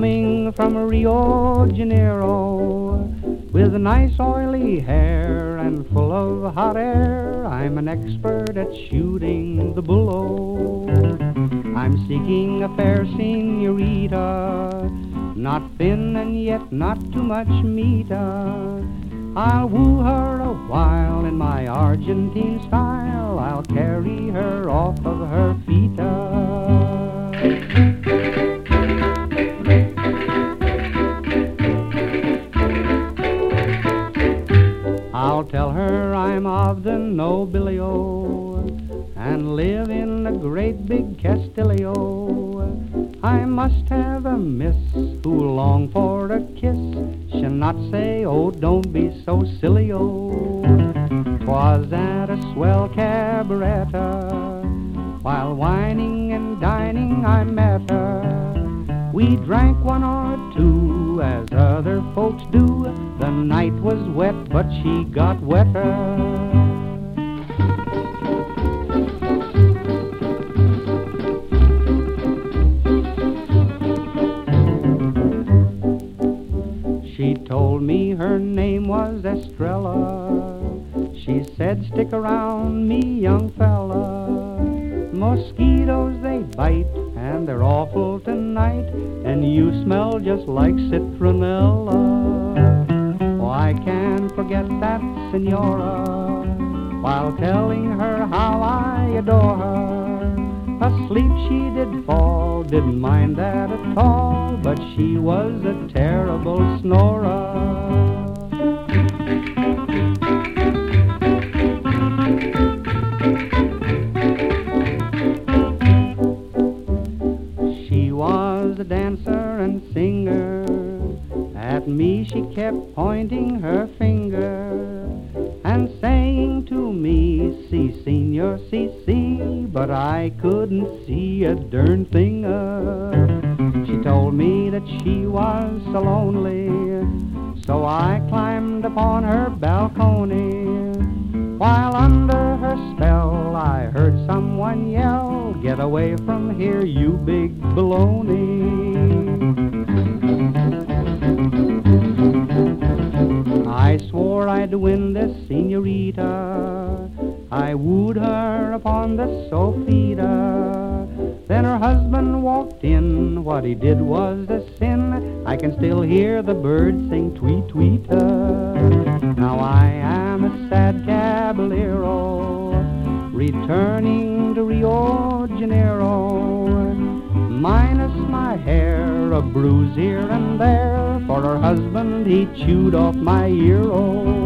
coming from Rio de Janeiro, with nice oily hair and full of hot air. I'm an expert at shooting the bull. I'm seeking a fair senorita, not thin and yet not too much meat. I'll woo her a while in my Argentine style. I'll carry her off of her feet. I'll tell her I'm of the nobilio and live in a great big Castillo. I must have a miss who long for a kiss. She'll not say, oh, don't be so silly-o. 'Twas at a swell cabaret, while whining and dining I met her. We drank one or two, as other folks do. The night was wet, but she got wetter. She told me her name was Estrella. She said, stick around me, young fella. Mosquitoes, they bite, and they're awful tonight, and you smell just like citronella. Oh, I can't forget that senora, while telling her how I adore her. Asleep she did fall, didn't mind that at all, but she was a terrible snorer. She was a dancer and singer. At me she kept pointing her finger and saying to me, si, senor, si, si, but I couldn't see a darn thing. She told me that she was so lonely, so I climbed upon her balcony. While under her spell I heard someone yell, get away from here, you big baloney. I swore I'd win this senorita. I wooed her upon the sofita. Then her husband walked in. What he did was a sin. I can still hear the birds sing tweet, tweet. Now I am a sad caballero, returning to Rio de Janeiro, minus my hair, a bruise here and there, for her husband he chewed off my ear. Oh,